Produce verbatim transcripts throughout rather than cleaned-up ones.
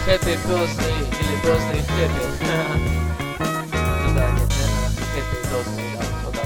Happy birthday или birthday happy. Ну да, нет, наверное, happy birthday, да, вот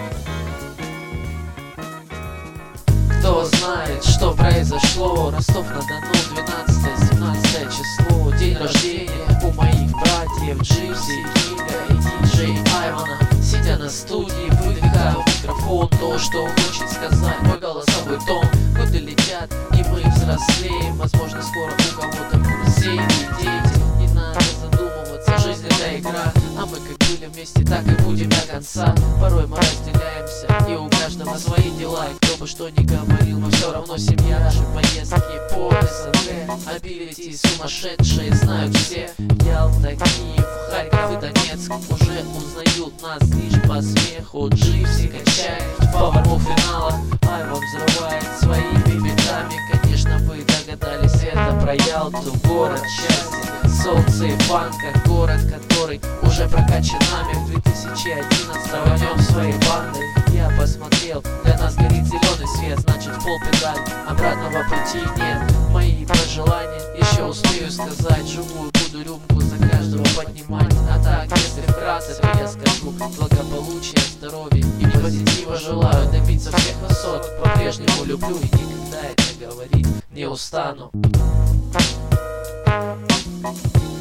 так. Кто знает, что произошло? Ростов-на-Дону, двенадцатое-семнадцатое число. День рождения у моих братьев Джипси, Кинга и диджей Айвана. Сидя на студии, выдыхаю в микрофон то, что он хочет сказать. Мой голосовой тон. Годы летят, и мы взрослеем. Возможно, скоро у кого-то будут семьи, дети. Не надо задумываться, жизнь это игра. А мы как были вместе, так и будем до конца. Порой мы разделяемся, и у каждого свои дела. И кто бы что ни говорил, мы все равно семья. Наши поездки по СНГ, абилити сумасшедшие знают все. Ялта, Киев, Харьков и Донецк уже узнают нас лишь по смеху. Джипси качает в полуфиналах, Айван взрывает своими битами. Конечно, вы догадались, это про Ялту, город счастья, солнце и фанка. Город, который уже прокачан нами. В две тысячи одиннадцатом рванем своей бандой. Я посмотрел, для нас горит зеленый свет, значит в пол педаль, обратного пути нет. Мои пожелания еще успею сказать. Живую буду рюмку за каждого поднимать. А так, если вкратце, то я скажу: благополучия, здоровья и позитива желаю. Добиться всех высот, по-прежнему люблю и никогда это говорить не устану.